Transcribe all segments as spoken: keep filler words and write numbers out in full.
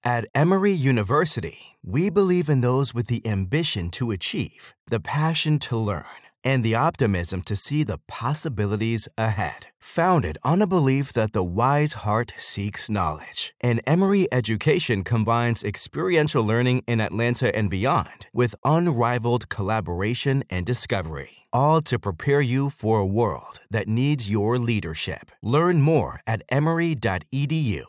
At Emory University, we believe in those with the ambition to achieve, the passion to learn, and the optimism to see the possibilities ahead. Founded on a belief that the wise heart seeks knowledge, and Emory education combines experiential learning in Atlanta and beyond with unrivaled collaboration and discovery, all to prepare you for a world that needs your leadership. Learn more at emory dot e d u.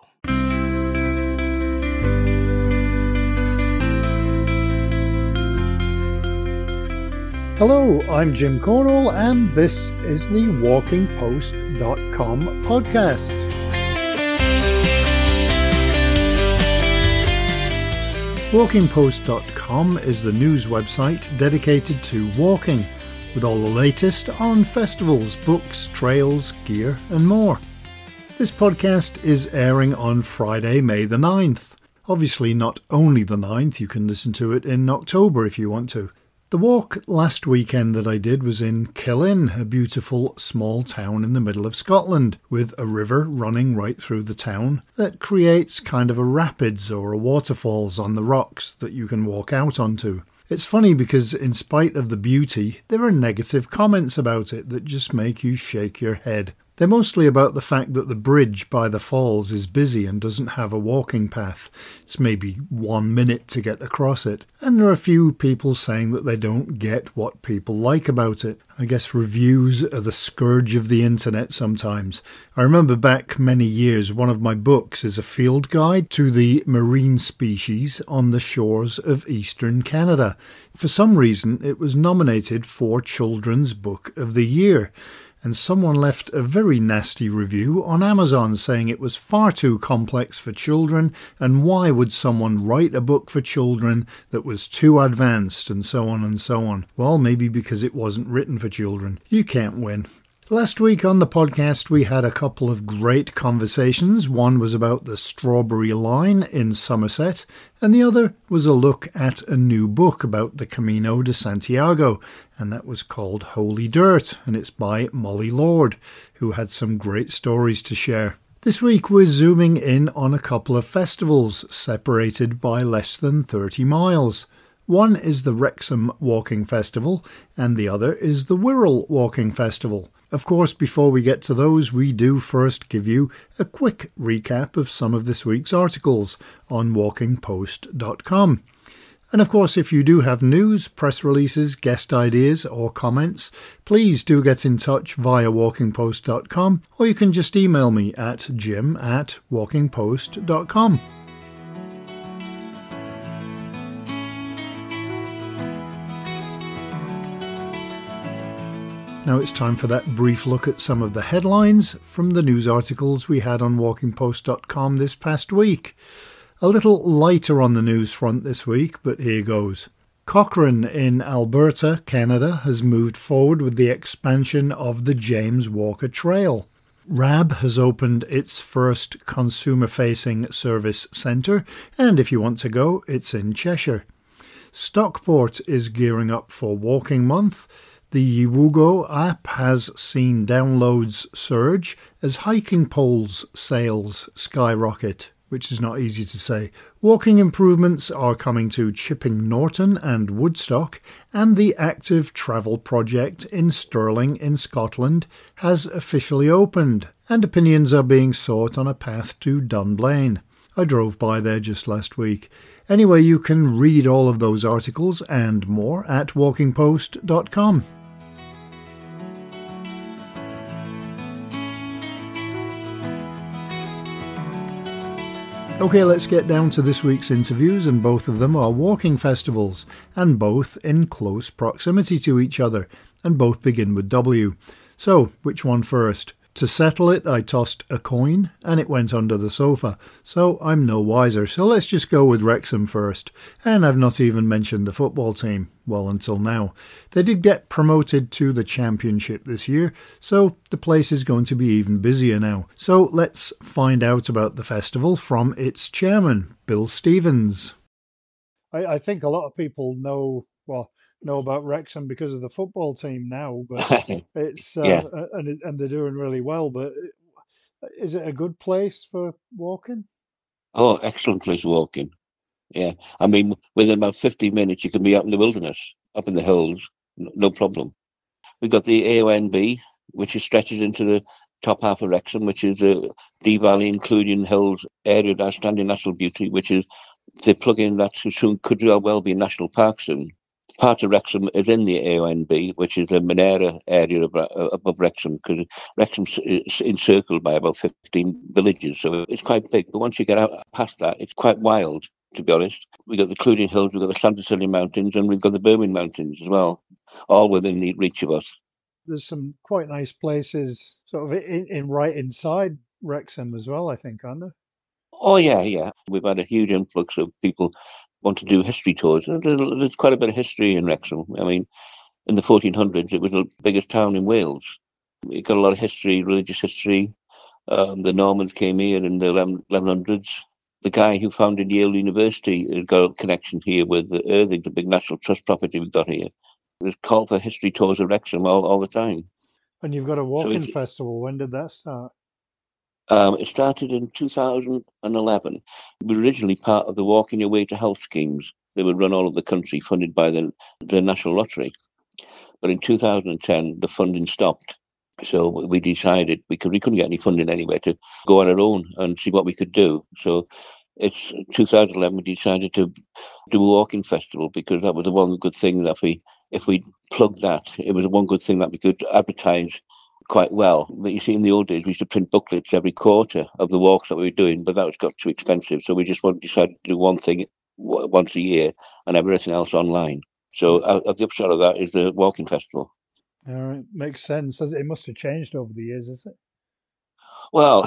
Hello, I'm Jim Cornell, and this is the walking post dot com podcast. walking post dot com is the news website dedicated to walking, with all the latest on festivals, books, trails, gear, and more. This podcast is airing on Friday, May the ninth. Obviously not only the ninth, you can listen to it in October if you want to. The walk last weekend that I did was in Killin, a beautiful small town in the middle of Scotland, with a river running right through the town that creates kind of a rapids or a waterfalls on the rocks that you can walk out onto. It's funny because in spite of the beauty, there are negative comments about it that just make you shake your head. They're mostly about the fact that the bridge by the falls is busy and doesn't have a walking path. It's maybe one minute to get across it. And there are a few people saying that they don't get what people like about it. I guess reviews are the scourge of the internet sometimes. I remember back many years, one of my books is a field guide to the marine species on the shores of eastern Canada. For some reason, it was nominated for Children's Book of the Year. And someone left a very nasty review on Amazon saying it was far too complex for children, and why would someone write a book for children that was too advanced, and so on and so on. Well, maybe because it wasn't written for children. You can't win. Last week on the podcast we had a couple of great conversations. One was about the Strawberry Line in Somerset, and the other was a look at a new book about the Camino de Santiago, and that was called Holy Dirt, and it's by Molly Lord, who had some great stories to share. This week we're zooming in on a couple of festivals separated by less than thirty miles. One is the Wrexham Walking Festival, and the other is the Wirral Walking Festival. Of course, before we get to those, we do first give you a quick recap of some of this week's articles on walking post dot com. And of course, if you do have news, press releases, guest ideas or comments, please do get in touch via walking post dot com, or you can just email me at jim at walking post dot com. Now it's time for that brief look at some of the headlines from the news articles we had on walking post dot com this past week. A little lighter on the news front this week, but here goes. Cochrane in Alberta, Canada, has moved forward with the expansion of the James Walker Trail. R A B has opened its first consumer-facing service centre, and if you want to go, it's in Cheshire. Stockport is gearing up for Walking Month. The Woogo app has seen downloads surge as hiking poles sales skyrocket, which is not easy to say. Walking improvements are coming to Chipping Norton and Woodstock, and the Active Travel project in Stirling in Scotland has officially opened, and opinions are being sought on a path to Dunblane. I drove by there just last week. Anyway, you can read all of those articles and more at walking post dot com. Okay, let's get down to this week's interviews, and both of them are walking festivals, and both in close proximity to each other, and both begin with W. So, which one first? To settle it, I tossed a coin, and it went under the sofa, so I'm no wiser. So let's just go with Wrexham first. And I've not even mentioned the football team, well, until now. They did get promoted to the Championship this year, so the place is going to be even busier now. So let's find out about the festival from its chairman, Bill Stevens. I, I think a lot of people know, well, know about Wrexham because of the football team now, but it's uh, Yeah. and and they're doing really well. But is it a good place for walking? Oh, excellent place walking. Yeah. I mean, within about fifteen minutes, you can be out in the wilderness, up in the hills, n- no problem. We've got the A O N B, which is stretches into the top half of Wrexham, which is the Dee Valley, including Hills area of outstanding natural beauty, which is they plug in that soon could well be a national park soon. Part of Wrexham is in the A O N B, which is the Monera area of, uh, above Wrexham, because Wrexham's encircled by about fifteen villages, so it's quite big. But once you get out past that, it's quite wild, to be honest. We've got the Clunian Hills, we've got the Llantysilio Mountains, and we've got the Birmingham Mountains as well, all within the reach of us. There's some quite nice places sort of in, in right inside Wrexham as well, I think, aren't there? Oh, yeah, yeah. We've had a huge influx of people want to do history tours. There's, there's quite a bit of history in Wrexham. I mean, in the fourteen hundreds, it was the biggest town in Wales. It got a lot of history, religious history. Um, the Normans came here in the eleven hundreds. The guy who founded Yale University has got a connection here with the Irving, the big National Trust property we've got here. There's call for history tours of Wrexham all, all the time. And you've got a So walking it's, festival. When did that start? um, it started in two thousand eleven. We were originally part of the Walking Your Way to Health schemes. They would run all over the country, funded by the, the National Lottery. But in two thousand ten, the funding stopped. So we decided we could we couldn't get any funding anywhere to go on our own and see what we could do. So it's two thousand eleven we decided to do a walking festival, because that was the one good thing that we if we plugged that, it was the one good thing that we could advertise quite well. But you see, in the old days we used to print booklets every quarter of the walks that we were doing, but that was got too expensive. So we just decided to do one thing once a year and everything else online. So uh, the upshot of that is the walking festival. All right, makes sense. It must have changed over the years, has it? Well,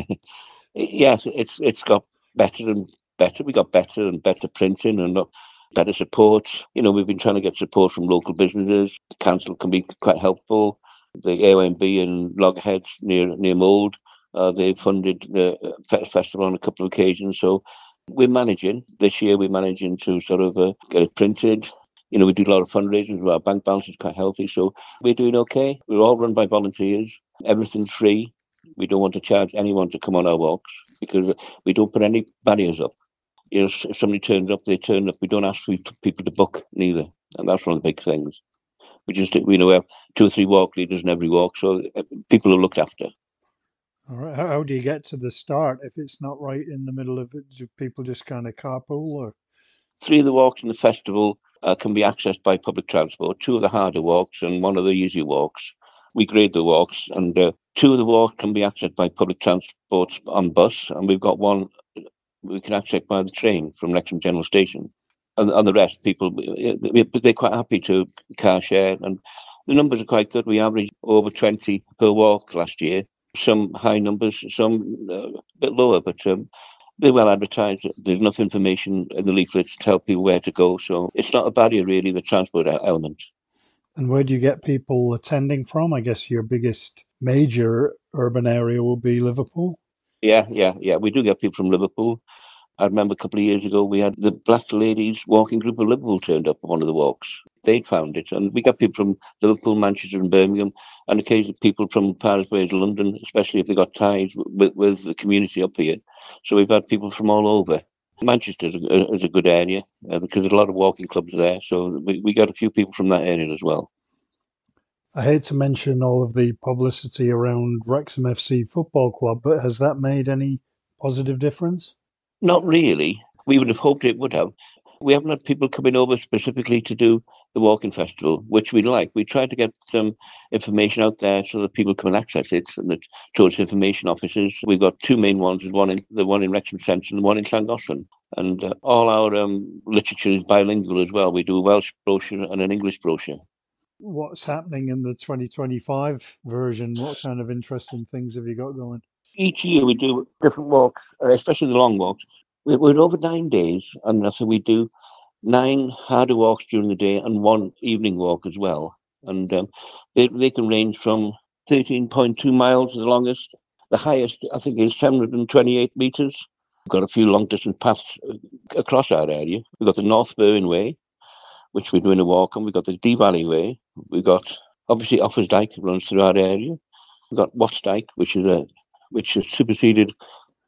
yes, it's it's got better and better. We got better and better printing and better support. You know, we've been trying to get support from local businesses. The council can be quite helpful. The A O N B in Loggerheads near near Mold, uh, they funded the festival on a couple of occasions. So we're managing. This year we're managing to sort of uh, get it printed. You know, we do a lot of fundraising. Our bank balance is quite healthy. So we're doing okay. We're all run by volunteers. Everything's free. We don't want to charge anyone to come on our walks because we don't put any barriers up. You know, if somebody turns up, they turn up. We don't ask for people to book neither. And that's one of the big things. We just, you know, we have two or three walk leaders in every walk. So people are looked after. All right. How, how do you get to the start if it's not right in the middle of it? Do people just kind of carpool or? Three of the walks in the festival uh, can be accessed by public transport. Two of the harder walks and one of the easy walks. We grade the walks, and uh, two of the walks can be accessed by public transport on bus, and we've got one we can access by the train from Wrexham General Station. And, and the rest, people, they're quite happy to car share, and the numbers are quite good. We averaged over twenty per walk last year. Some high numbers, some uh, a bit lower, but um, they're well advertised. There's enough information in the leaflets to tell people where to go. So it's not a barrier, really, the transport element. And where do you get people attending from? I guess your biggest major urban area will be Liverpool. Yeah, yeah, yeah. We do get people from Liverpool. I remember a couple of years ago, we had the Black Ladies Walking Group of Liverpool turned up on one of the walks. They'd found it. And we got people from Liverpool, Manchester and Birmingham, and occasionally people from Paris, Wales, London, especially if they got ties with, with the community up here. So we've had people from all over. Manchester is a good area uh, because there's a lot of walking clubs there. So we, we got a few people from that area as well. I hate to mention all of the publicity around Wrexham F C Football Club, but has that made any positive difference? Not really. We would have hoped it would have. We haven't had people coming over specifically to do the walking festival, which we like. We try to get some information out there so that people can access it, and the tourist information offices. We've got two main ones, one in the one in Wrexham Centre and the one in Llangollen. And uh, all our um, literature is bilingual as well. We do a Welsh brochure and an English brochure. What's happening in the twenty twenty-five version? What kind of interesting things have you got going? Each year we do different walks, especially the long walks. We're over nine days, and so we do nine harder walks during the day and one evening walk as well. And um, they, they can range from thirteen point two miles, the longest. The highest, I think, is seven hundred twenty-eight metres. We've got a few long-distance paths across our area. We've got the North Burren Way, which we're doing a walk on. We've got the Dee Valley Way. We've got, obviously, Offers Dyke runs through our area. We've got Watts Dyke, which is a which has superseded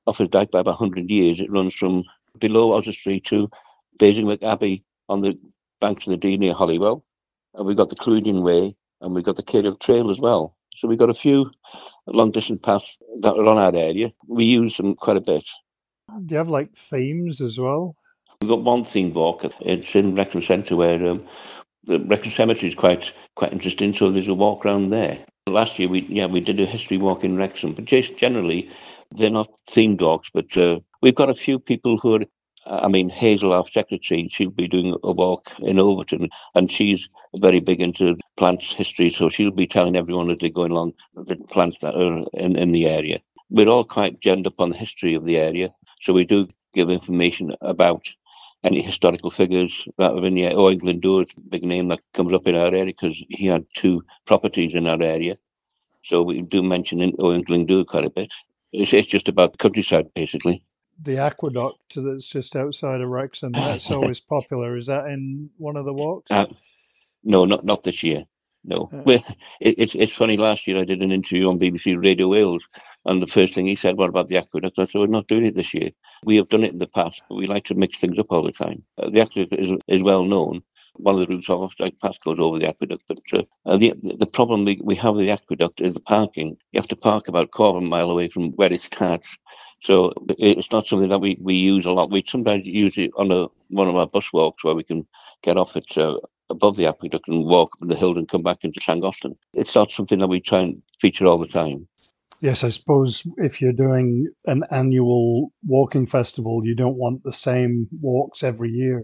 Offa's Dyke by about one hundred years. It runs from below Otter Street to Basingstoke Abbey on the banks of the Dee near Holywell. And we've got the Clwydian Way, and we've got the Ceiriog Trail as well. So we've got a few long-distance paths that are on our area. We use them quite a bit. Do you have, like, themes as well? We've got one themed walk. It's in Wrexham Centre where um, the Wrexham Cemetery is quite quite interesting, so there's a walk around there. Last year, we yeah, we did a history walk in Wrexham, but just generally, they're not themed walks, but uh, we've got a few people who are, I mean, Hazel, our secretary, she'll be doing a walk in Overton, and she's very big into plants history, so she'll be telling everyone as they're going along the plants that are in, in the area. We're all quite genned up on the history of the area, so we do give information about any historical figures that are in the area. Owen Glendower is a big name that comes up in our area because he had two properties in our area. So we do mention Owen Glendower quite a bit. It's, it's just about the countryside, basically. The aqueduct that's just outside of Wrexham, that's always popular. Is that in one of the walks? Uh, no, not not this year. No. Uh, well, it, it's it's funny, last year I did an interview on B B C Radio Wales, and the first thing he said, what about the aqueduct? I said, we're not doing it this year. We have done it in the past, but we like to mix things up all the time. Uh, the aqueduct is, is well known. One of the routes of Off Dyke Pass goes over the aqueduct, but uh, the the problem we, we have with the aqueduct is the parking. You have to park about a quarter of a mile away from where it starts. So it's not something that we, we use a lot. We sometimes use it on a one of our bus walks where we can get off it uh, above the aqueduct and walk up the hill and come back into Llangollen. It's not something that we try and feature all the time. Yes, I suppose if you're doing an annual walking festival, you don't want the same walks every year.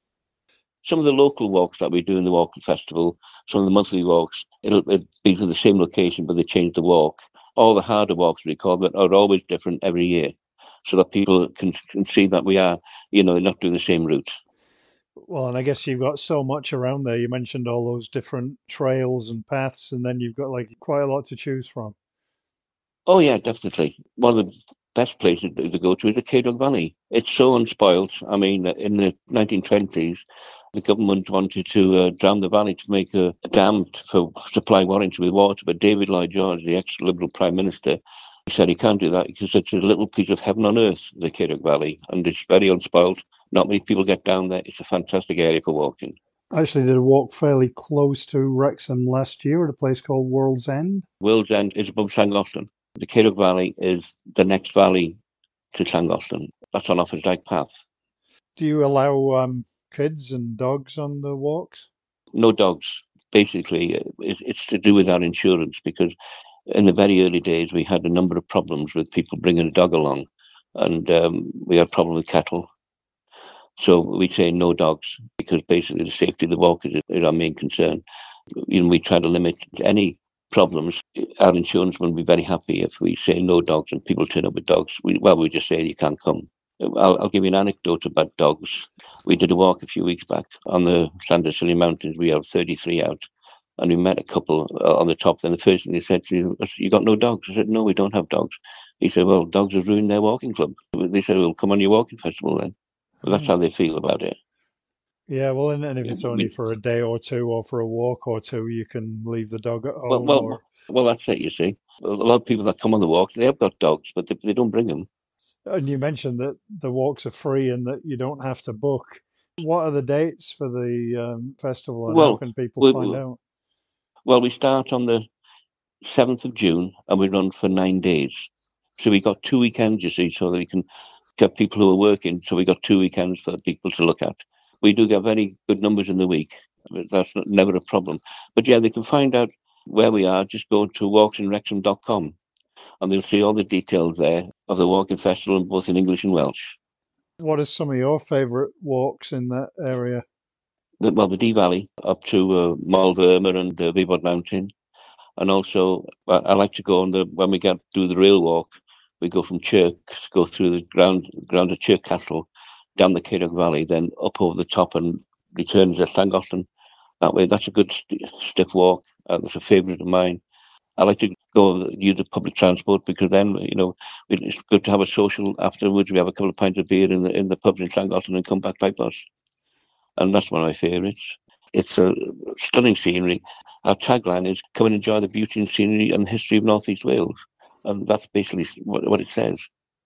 Some of the local walks that we do in the walking festival, some of the monthly walks, it'll, it'll be to the same location, but they change the walk. All the harder walks, we call them, are always different every year, so that people can, can see that we are, you know, not doing the same route. Well, and I guess you've got so much around there. You mentioned all those different trails and paths, and then you've got like quite a lot to choose from. Oh yeah, definitely. One of the best places to go to is the Ceiriog Valley. It's so unspoilt. I mean, in the nineteen twenties, the government wanted to uh, drown the valley to make a, a dam to supply Warrington with water, but David Lloyd George, the ex-Liberal Prime Minister, he said he can't do that because it's a little piece of heaven on earth, the Ceiriog Valley, and it's very unspoilt. Not many people get down there. It's a fantastic area for walking. I actually did a walk fairly close to Wrexham last year at a place called World's End. World's End is above Llangollen. The Ceiriog Valley is the next valley to Llangollen. That's on Offa's Dyke Path. Do you allow um, kids and dogs on the walks? No dogs. Basically, it's to do with our insurance, because in the very early days we had a number of problems with people bringing a dog along, and um, we had a problem with cattle. So we say no dogs, because basically the safety of the walkers is our main concern. You know, we try to limit any problems. Our insurance will be very happy if we say no dogs and people turn up with dogs. We, well, we just say you can't come. I'll, I'll give you an anecdote about dogs. We did a walk a few weeks back on the Llandyssillion Mountains. We have thirty-three out, and we met a couple on the top. Then the first thing they said to you, you got no dogs? I said, no, we don't have dogs. He said, well, dogs have ruined their walking club. They said, well, come on your walking festival then. But that's how they feel about it. Yeah, well, and, and if it's only for a day or two or for a walk or two, you can leave the dog at home. Well, well, or... well that's it, you see. A lot of people that come on the walks, they have got dogs, but they, they don't bring them. And you mentioned that the walks are free and that you don't have to book. What are the dates for the um, festival, and well, how can people we, find out? Well, we start on the seventh of June and we run for nine days. So we got two weekends, you see, so that we can get people who are working. So we got two weekends for people to look at. We do get very good numbers in the week. That's not, never a problem. But yeah, they can find out where we are. Just go to walks in wrexham dot com and they'll see all the details there of the walking festival, both in English and Welsh. What are some of your favourite walks in that area? The, well, the Dee Valley up to uh, Malverma and uh, Vibod Mountain. And also, I like to go on the, when we get do the rail walk, we go from Chirk, go through the ground, ground of Chirk Castle, down the Ceiriog Valley, then up over the top and return to Llangollen. That way, that's a good st- stiff walk. Uh, that's a favourite of mine. I like to go use the public transport, because then, you know, it's good to have a social afterwards. We have a couple of pints of beer in the in the pubs in Llangollen and come back by bus. And that's one of my favourites. It's a stunning scenery. Our tagline is, come and enjoy the beauty and scenery and the history of North East Wales. And that's basically what, what it says.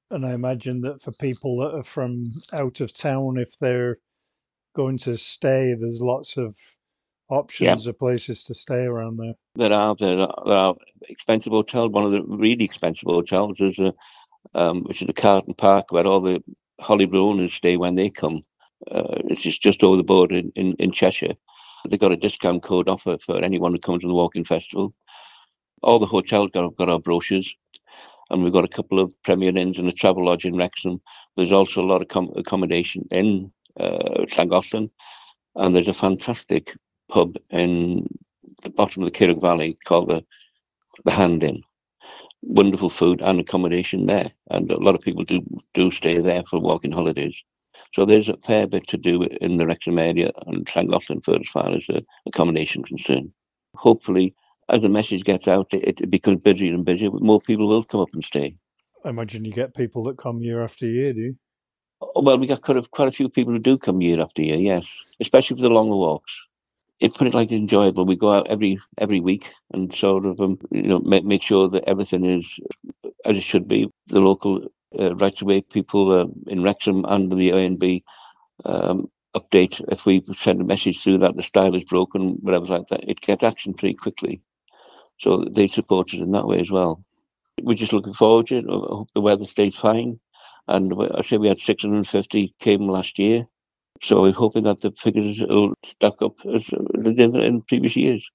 And I imagine that for people that are from out of town, if they're going to stay, there's lots of Yeah, options of places to stay around there. there are there are, there are expensive hotels. One of the really expensive hotels is a um, which is the Carlton Park, where all the Hollywood owners stay when they come. Uh, it's just, just over the border in, in, in Cheshire. They've got a discount code offer for anyone who comes to the Walking Festival. All the hotels got, got our brochures, and we've got a couple of Premier Inns and a travel lodge in Wrexham. There's also a lot of com- accommodation in uh, Llangollen, and there's a fantastic pub in the bottom of the Kirk Valley called the, the Hand Inn. Wonderful food and accommodation there, and a lot of people do do stay there for walking holidays. So there's a fair bit to do in the Wrexham area and Llangollen for as far as uh, accommodation concerned. Hopefully, as the message gets out, it, it becomes busier and busier. More people will come up and stay. I imagine you get people that come year after year, do you? Oh, well, we got quite a, quite a few people who do come year after year, yes, especially for the longer walks. It put it like enjoyable. We go out every every week and sort of um, you know make make sure that everything is as it should be. The local uh, rights away people uh, in Wrexham and the A and B um, update if we send a message through that the style is broken, whatever like that. It gets action pretty quickly, so they support it in that way as well. We're just looking forward to it. I hope the weather stays fine, and I say we had six hundred fifty came last year. So we're hoping that the figures will stack up as they did in previous years.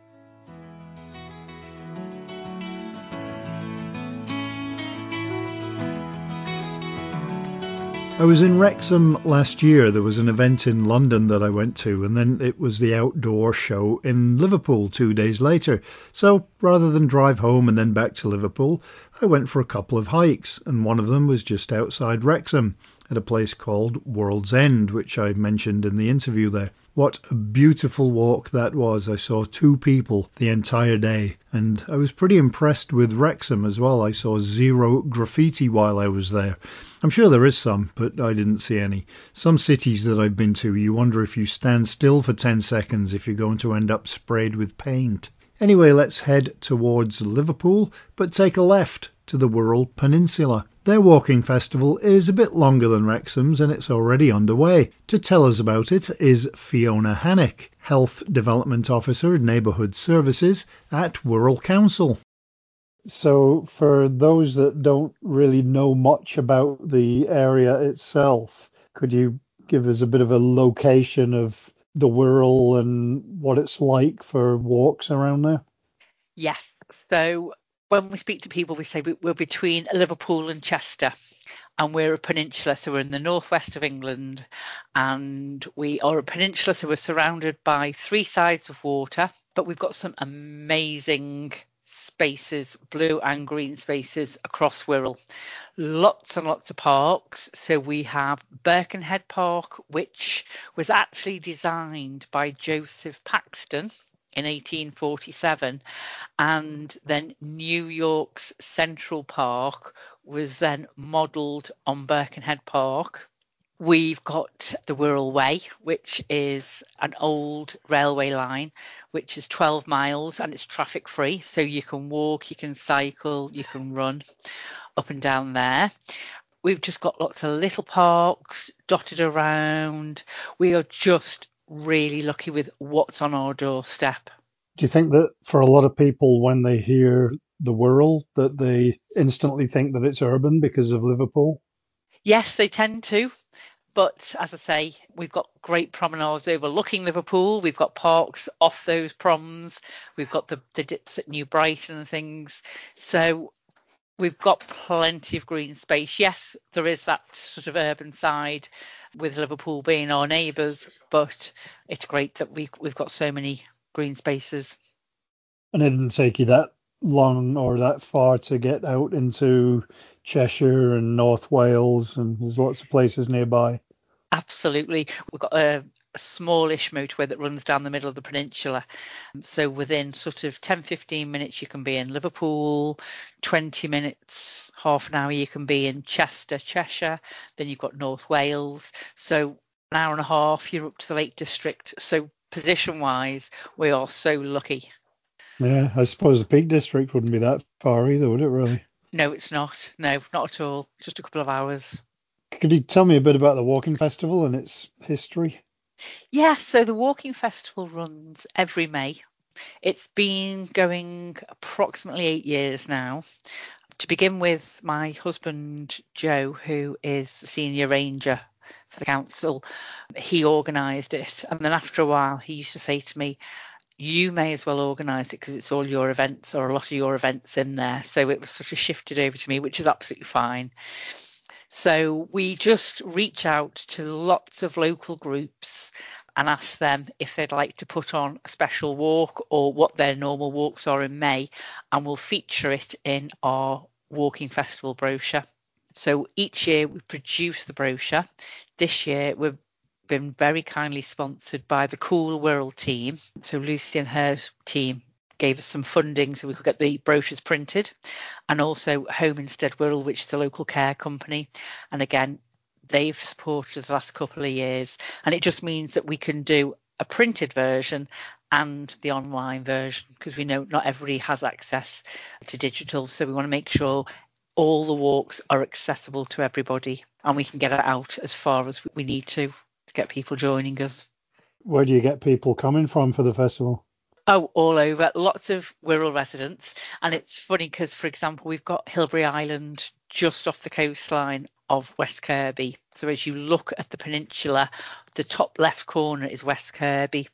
I was in Wrexham last year. There was an event in London that I went to, and then it was the outdoor show in Liverpool two days later. So rather than drive home and then back to Liverpool, I went for a couple of hikes, and one of them was just outside Wrexham at a place called World's End, which I mentioned in the interview there. What a beautiful walk that was. I saw two people the entire day, and I was pretty impressed with Wrexham as well. I saw zero graffiti while I was there. I'm sure there is some, but I didn't see any. Some cities that I've been to, you wonder if you stand still for ten seconds if you're going to end up sprayed with paint. Anyway, let's head towards Liverpool, but take a left to the Wirral Peninsula. Their walking festival is a bit longer than Wrexham's and it's already underway. To tell us about it is Fiona Hannock, Health Development Officer, Neighbourhood Services at Wirral Council. So for those that don't really know much about the area itself, could you give us a bit of a location of the Wirral and what it's like for walks around there? Yes. So when we speak to people, we say we're between Liverpool and Chester, and we're a peninsula. So we're in the northwest of England, and we are a peninsula. So we're surrounded by three sides of water, but we've got some amazing spaces, blue and green spaces across Wirral. Lots and lots of parks. So we have Birkenhead Park, which was actually designed by Joseph Paxton in eighteen forty-seven, and then New York's Central Park was then modelled on Birkenhead Park. We've got the Wirral Way, which is an old railway line, which is twelve miles and it's traffic free. So you can walk, you can cycle, you can run up and down there. We've just got lots of little parks dotted around. We are just really lucky with what's on our doorstep. Do you think that for a lot of people, when they hear the Wirral, that they instantly think that it's urban because of Liverpool? Yes, they tend to. But as I say, we've got great promenades overlooking Liverpool. We've got parks off those proms. We've got the, the dips at New Brighton and things. So we've got plenty of green space. Yes, there is that sort of urban side with Liverpool being our neighbours, but it's great that we, we've got so many green spaces. And it didn't take you that long or that far to get out into Cheshire and North Wales, and there's lots of places nearby. Absolutely. We've got a, a smallish motorway that runs down the middle of the peninsula. So within sort of ten, fifteen minutes, you can be in Liverpool, twenty minutes, half an hour, you can be in Chester, Cheshire. Then you've got North Wales. So an hour and a half, you're up to the Lake District. So position-wise, we are so lucky. Yeah, I suppose the Peak District wouldn't be that far either, would it really? No, it's not. No, not at all. Just a couple of hours. Could you tell me a bit about the Walking Festival and its history? Yeah, so the Walking Festival runs every May. It's been going approximately eight years now. To begin with, my husband, Joe, who is the senior ranger for the council, he organised it. And then after a while, he used to say to me, you may as well organise it because it's all your events or a lot of your events in there. So it was sort of shifted over to me, which is absolutely fine. So we just reach out to lots of local groups and ask them if they'd like to put on a special walk or what their normal walks are in May, and we'll feature it in our Walking Festival brochure. So each year we produce the brochure. This year we've been very kindly sponsored by the Cool Wirral team. So Lucy and her team gave us some funding so we could get the brochures printed, and also Home Instead Wirral, which is a local care company. And again, they've supported us the last couple of years, and it just means that we can do a printed version and the online version, because we know not everybody has access to digital. So we want to make sure all the walks are accessible to everybody, and we can get it out as far as we need to to get people joining us. Where do you get people coming from for the festival? Oh, all over. Lots of Wirral residents. And it's funny because, for example, we've got Hilbury Island just off the coastline of West Kirby. So as you look at the peninsula, the top left corner is West Kirby.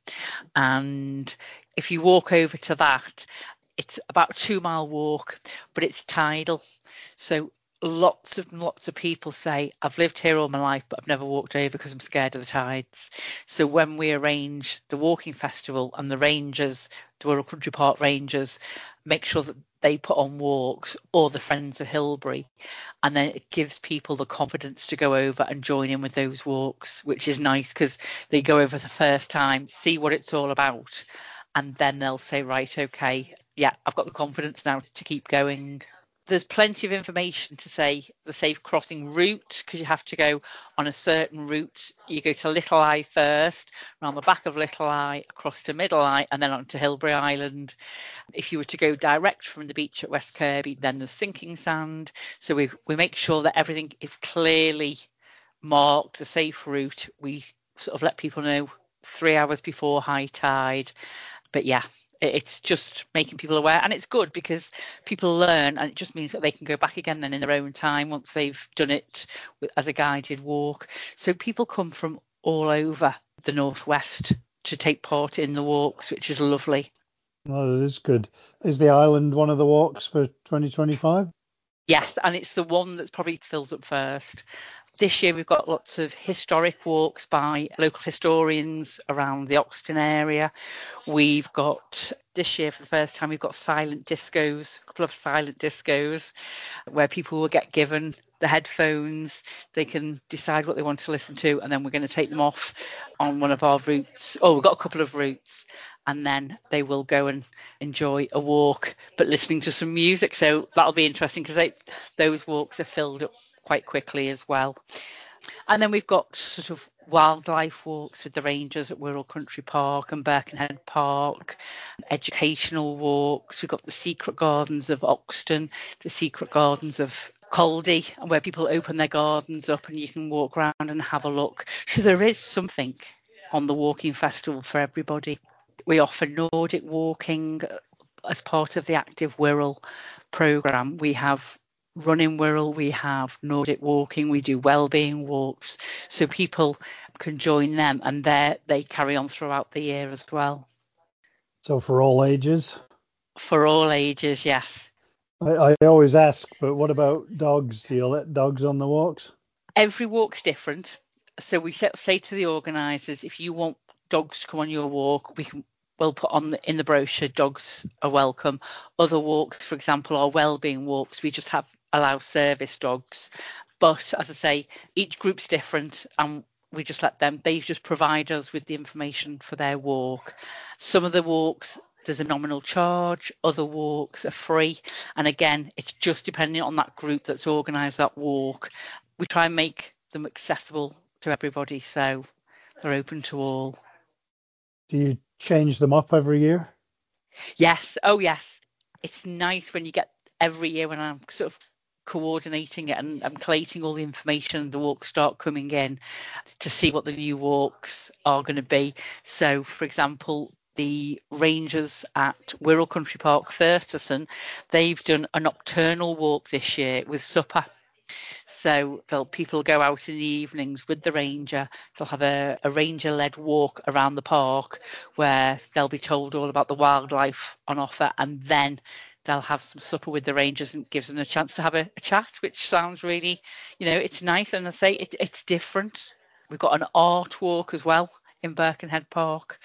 And if you walk over to that, it's about a two mile walk, but it's tidal. So lots and lots of people say, I've lived here all my life, but I've never walked over because I'm scared of the tides. So when we arrange the Walking Festival, and the rangers, the Wirral Country Park rangers, make sure that they put on walks, or the Friends of Hilbury, and then it gives people the confidence to go over and join in with those walks, which is nice because they go over the first time, see what it's all about, and then they'll say, right, okay, yeah, I've got the confidence now to keep going. There's plenty of information to say the safe crossing route, because you have to go on a certain route. You go to Little Eye first, around the back of Little Eye, across to Middle Eye, and then on to Hilbury Island. If you were to go direct from the beach at West Kirby, then there's sinking sand. So we we make sure that everything is clearly marked, the safe route. We sort of let people know three hours before high tide. But yeah, it's just making people aware, and it's good because people learn, and it just means that they can go back again then in their own time once they've done it as a guided walk. So people come from all over the northwest to take part in the walks, which is lovely. Oh, it is good. Is the island one of the walks for twenty twenty-five? Yes, and it's the one that's probably fills up first. This year we've got lots of historic walks by local historians around the Oxton area. We've got, this year for the first time, we've got silent discos, a couple of silent discos where people will get given the headphones. They can decide what they want to listen to, and then we're going to take them off on one of our routes. Oh, we've got a couple of routes. And then they will go and enjoy a walk, but listening to some music. So that'll be interesting because those walks are filled up quite quickly as well. And then we've got sort of wildlife walks with the rangers at Wirral Country Park and Birkenhead Park, educational walks. We've got the secret gardens of Oxton, the secret gardens of Caldy, where people open their gardens up and you can walk around and have a look. So there is something on the Walking Festival for everybody. We offer Nordic walking as part of the Active Wirral programme. We have Running Wirral, we have Nordic walking, we do wellbeing walks, so people can join them, and they they carry on throughout the year as well. So for all ages? For all ages, yes. I, I always ask, but what about dogs? Do you let dogs on the walks? Every walk's different. So we say to the organisers, if you want dogs to come on your walk, we can we'll put on the, in the brochure, dogs are welcome. Other walks, for example, are wellbeing walks. We just have allow service dogs. But as I say, each group's different, and we just let them, they just provide us with the information for their walk. Some of the walks, there's a nominal charge. Other walks are free. And again, it's just depending on that group that's organised that walk. We try and make them accessible to everybody, so they're open to all. Do you change them up every year? Yes. Oh, yes. It's nice when you get every year when I'm sort of coordinating it and I'm collating all the information, the walks start coming in to see what the new walks are going to be. So, for example, the rangers at Wirral Country Park, Thursterson, they've done a nocturnal walk this year with supper. So they'll people go out in the evenings with the ranger. They'll have a, a ranger-led walk around the park where they'll be told all about the wildlife on offer, and then they'll have some supper with the rangers and gives them a chance to have a, a chat, which sounds really, you know, it's nice. And I say it, it's different. We've got an art walk as well in Birkenhead Park.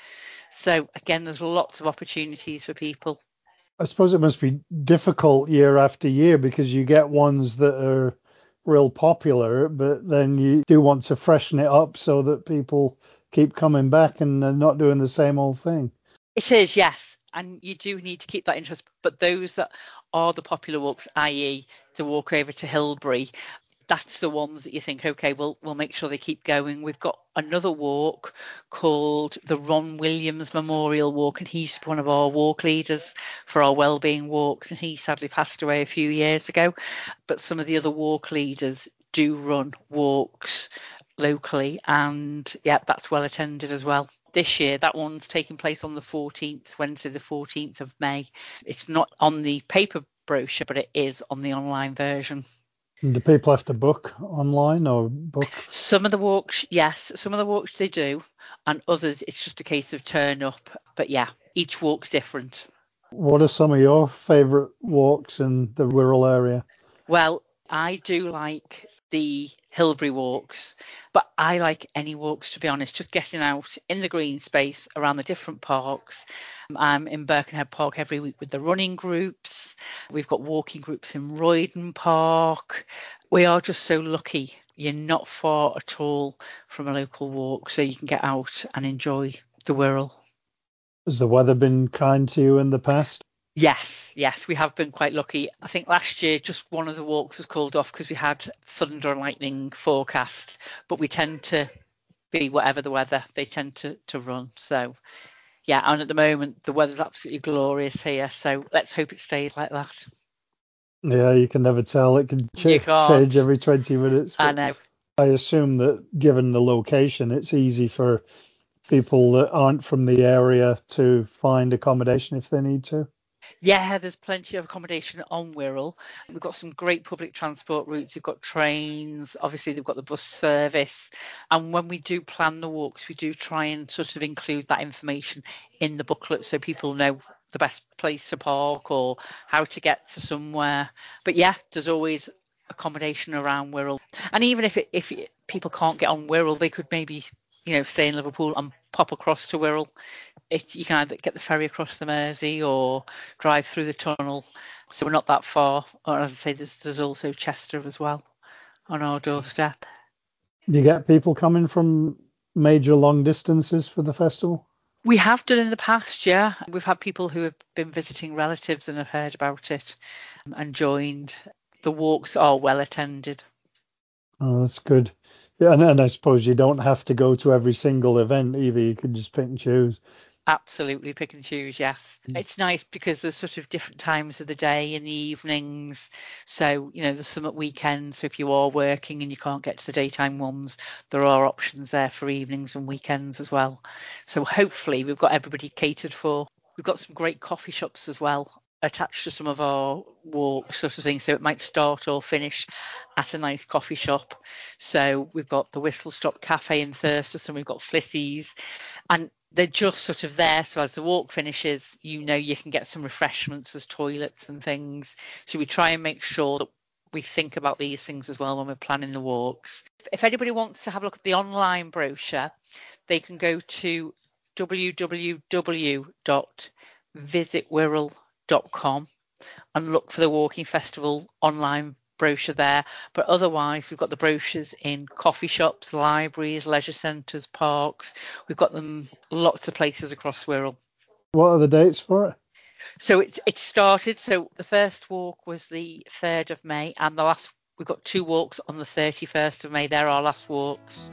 So again, there's lots of opportunities for people. I suppose it must be difficult year after year because you get ones that are real popular, but then you do want to freshen it up so that people keep coming back and they're not doing the same old thing. It is, yes. And you do need to keep that interest. But those that are the popular walks, that is the walk over to Hilbury, that's the ones that you think, OK, we'll, we'll make sure they keep going. We've got another walk called the Ron Williams Memorial Walk, and he used to be one of our walk leaders for our wellbeing walks, and he sadly passed away a few years ago. But some of the other walk leaders do run walks locally, and yeah, that's well attended as well. This year, that one's taking place on the fourteenth, Wednesday the fourteenth of May. It's not on the paper brochure, but it is on the online version. Do people have to book online or book? Some of the walks, yes. Some of the walks they do, and others it's just a case of turn up. But yeah, each walk's different. What are some of your favourite walks in the Wirral area? Well, I do like the Hilbury walks, but I like any walks, to be honest, just getting out in the green space around the different parks. I'm in Birkenhead Park every week with the running groups. We've got walking groups in Royden Park. We are just so lucky. You're not far at all from a local walk, so you can get out and enjoy the Wirral. Has the weather been kind to you in the past? Yes, yes, we have been quite lucky. I think last year just one of the walks was called off because we had thunder and lightning forecast, but we tend to be whatever the weather, they tend to, to run. So, yeah, and at the moment, the weather's absolutely glorious here, so let's hope it stays like that. Yeah, you can never tell. It can ch- change every twenty minutes. I know. I assume that given the location, it's easy for people that aren't from the area to find accommodation if they need to. Yeah, there's plenty of accommodation on Wirral. We've got some great public transport routes. We've got trains. Obviously, they've got the bus service. And when we do plan the walks, we do try and sort of include that information in the booklet so people know the best place to park or how to get to somewhere. But yeah, there's always accommodation around Wirral. And even if it, if it, people can't get on Wirral, they could maybe, you know, stay in Liverpool and pop across to Wirral. It, you can either get the ferry across the Mersey or drive through the tunnel. So we're not that far. Or as I say, there's, there's also Chester as well on our doorstep. Do you get people coming from major long distances for the festival? We have done in the past, yeah. We've had people who have been visiting relatives and have heard about it and joined. The walks are well attended. Oh, that's good. Yeah, and, and I suppose you don't have to go to every single event either. You could just pick and choose. Absolutely, pick and choose, yes. Mm. It's nice because there's sort of different times of the day in the evenings. So, you know, there's some at weekends. So if you are working and you can't get to the daytime ones, there are options there for evenings and weekends as well. So hopefully we've got everybody catered for. We've got some great coffee shops as well attached to some of our walks sort of thing. So it might start or finish at a nice coffee shop. So we've got the Whistle Stop Cafe in Thursterson. We've got Flissy's. And they're just sort of there, so as the walk finishes, you know, you can get some refreshments, there's toilets and things. So we try and make sure that we think about these things as well when we're planning the walks. If anybody wants to have a look at the online brochure, they can go to w w w dot visit wirral dot com and look for the Walking Festival online brochure there. But otherwise, we've got the brochures in coffee shops, libraries, leisure centres, parks. We've got them lots of places across Wirral. What are the dates for it? So it's it started. So the first walk was the third of May, and the last we've got two walks on the thirty-first of May. They're our last walks.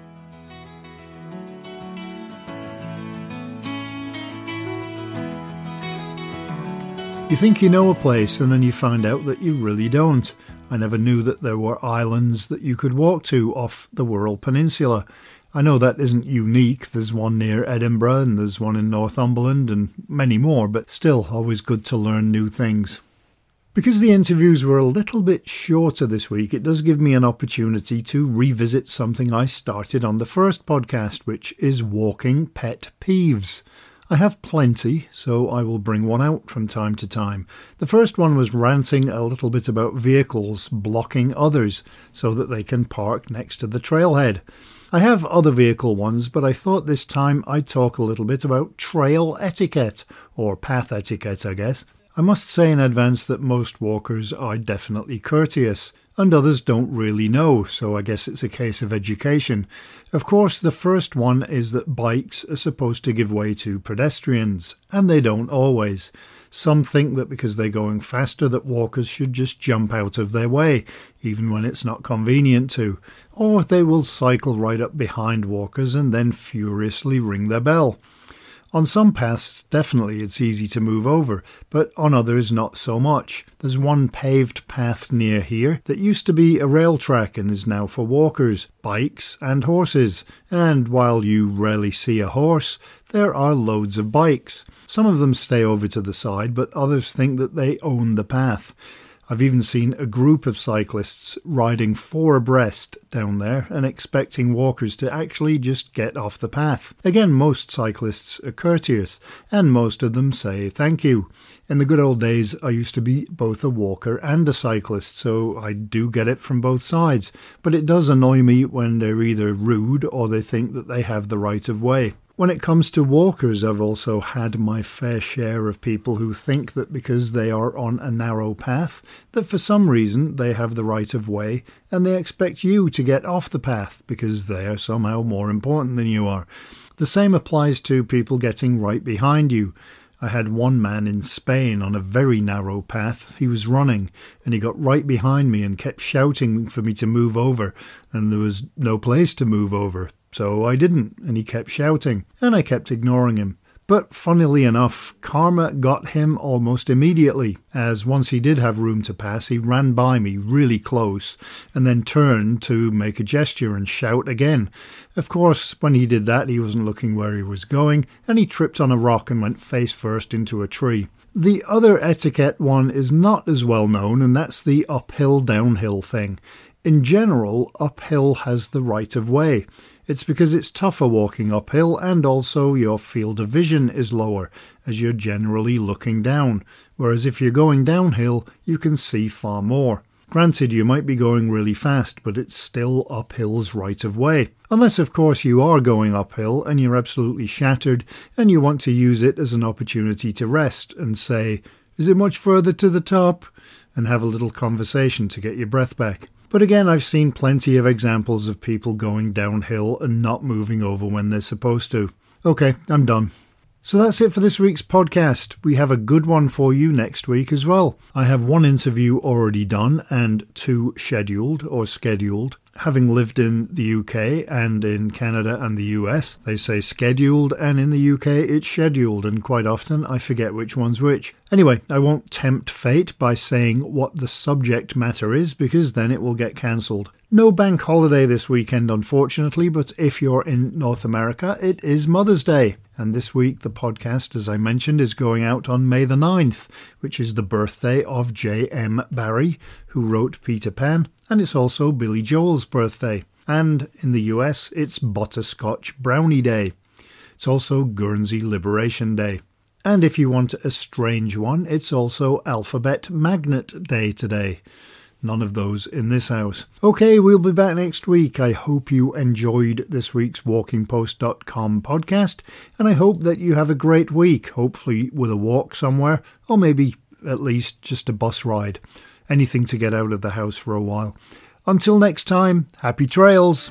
You think you know a place and then you find out that you really don't. I never knew that there were islands that you could walk to off the Wirral Peninsula. I know that isn't unique. There's one near Edinburgh and there's one in Northumberland and many more, but still always good to learn new things. Because the interviews were a little bit shorter this week, it does give me an opportunity to revisit something I started on the first podcast, which is walking pet peeves. I have plenty, so I will bring one out from time to time. The first one was ranting a little bit about vehicles blocking others so that they can park next to the trailhead. I have other vehicle ones, but I thought this time I'd talk a little bit about trail etiquette, or path etiquette, I guess. I must say in advance that most walkers are definitely courteous, and others don't really know, so I guess it's a case of education. Of course, the first one is that bikes are supposed to give way to pedestrians, and they don't always. Some think that because they're going faster that walkers should just jump out of their way, even when it's not convenient to, or they will cycle right up behind walkers and then furiously ring their bell. On some paths, definitely it's easy to move over, but on others not so much. There's one paved path near here that used to be a rail track and is now for walkers, bikes and horses. And while you rarely see a horse, there are loads of bikes. Some of them stay over to the side, but others think that they own the path. I've even seen a group of cyclists riding four abreast down there and expecting walkers to actually just get off the path. Again, most cyclists are courteous, and most of them say thank you. In the good old days, I used to be both a walker and a cyclist, so I do get it from both sides. But it does annoy me when they're either rude or they think that they have the right of way. When it comes to walkers, I've also had my fair share of people who think that because they are on a narrow path, that for some reason they have the right of way and they expect you to get off the path because they are somehow more important than you are. The same applies to people getting right behind you. I had one man in Spain on a very narrow path. He was running and he got right behind me and kept shouting for me to move over, and there was no place to move over. So I didn't, and he kept shouting, and I kept ignoring him. But funnily enough, karma got him almost immediately, as once he did have room to pass, he ran by me really close, and then turned to make a gesture and shout again. Of course, when he did that, he wasn't looking where he was going, and he tripped on a rock and went face first into a tree. The other etiquette one is not as well known, and that's the uphill-downhill thing. In general, uphill has the right of way. It's because it's tougher walking uphill, and also your field of vision is lower, as you're generally looking down, whereas if you're going downhill, you can see far more. Granted, you might be going really fast, but it's still uphill's right of way. Unless, of course, you are going uphill and you're absolutely shattered, and you want to use it as an opportunity to rest and say, "Is it much further to the top?" and have a little conversation to get your breath back. But again, I've seen plenty of examples of people going downhill and not moving over when they're supposed to. Okay, I'm done. So that's it for this week's podcast. We have a good one for you next week as well. I have one interview already done and two scheduled or scheduled. Having lived in the U K and in Canada and the U S, they say scheduled, and in the U K it's scheduled, and quite often I forget which one's which. Anyway, I won't tempt fate by saying what the subject matter is, because then it will get cancelled. No bank holiday this weekend, unfortunately, but if you're in North America, it is Mother's Day. And this week, the podcast, as I mentioned, is going out on May the ninth, which is the birthday of J M Barrie, who wrote Peter Pan, and it's also Billy Joel's birthday. And in the U S, it's Butterscotch Brownie Day. It's also Guernsey Liberation Day. And if you want a strange one, it's also Alphabet Magnet Day today. None of those in this house. Okay, we'll be back next week. I hope you enjoyed this week's walking post dot com podcast, and I hope that you have a great week, hopefully with a walk somewhere, or maybe at least just a bus ride. Anything to get out of the house for a while. Until next time, happy trails!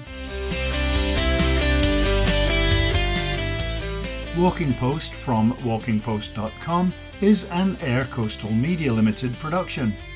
Walking Post from walking post dot com is an Air Coastal Media Limited production.